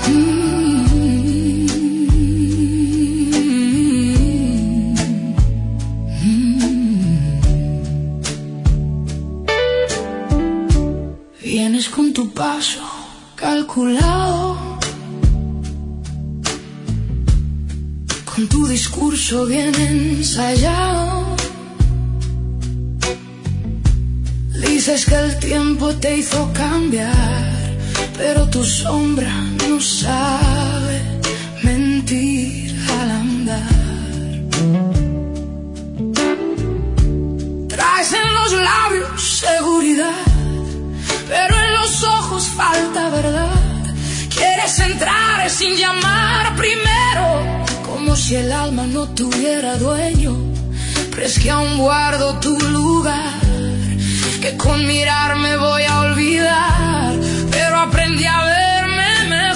Vienes con tu paso calculado, con tu discurso bien ensayado. Dices que el tiempo te hizo cambiar, pero tu sombra no sabe mentir al andar. Traes en los labios seguridad, pero en los ojos falta verdad. Quieres entrar sin llamar primero, como si el alma no tuviera dueño. Pero es que aún guardo tu lugar, que con mirar me voy a olvidar, pero aprendí a verme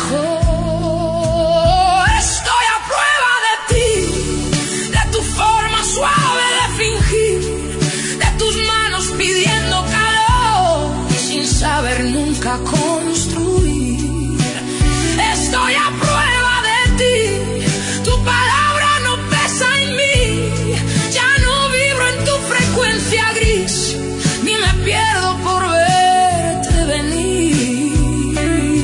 mejor. Estoy a prueba de ti, de tu forma suave de fingir, de tus manos pidiendo calor, sin saber nunca construir. Estoy a prueba de ti, tu palabra no pesa en mí, ya no vibro en tu frecuencia gris, ni me pierdo por verte venir.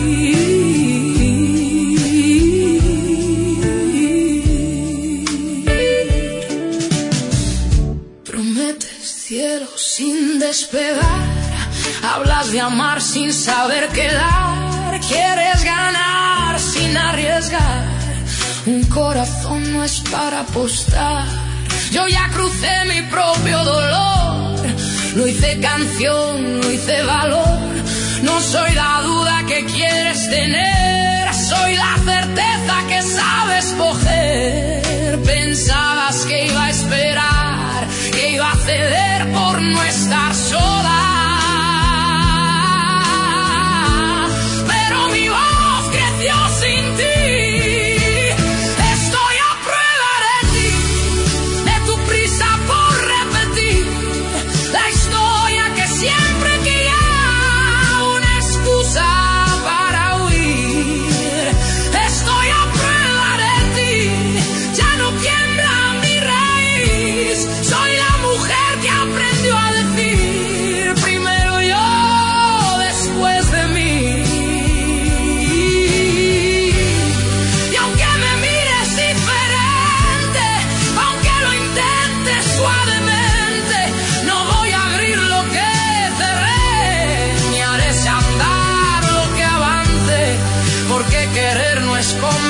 Prometes cielo sin despegar, hablas de amar sin saber quedar, quieres ganar sin arriesgar. Un corazón no es para apostar. Yo ya crucé mi propio dolor, lo hice canción, lo hice valor. No soy la duda que quieres tener, soy la certeza que sabes coger. Pensabas que iba a esperar, que iba a ceder por no estar sola, pero mi voz creció sin ti. Estoy a prueba de ti, de tu prisa por repetir la historia que siempre quería, una excusa para huir. Estoy a prueba de ti, ya no tiembla mi raíz, soy la mujer que aprendió a decir primero yo, después de mí. Y aunque me mires diferente, aunque lo intentes suavemente, no voy a abrir lo que cerré, ni haré andar lo que avance, porque querer no es como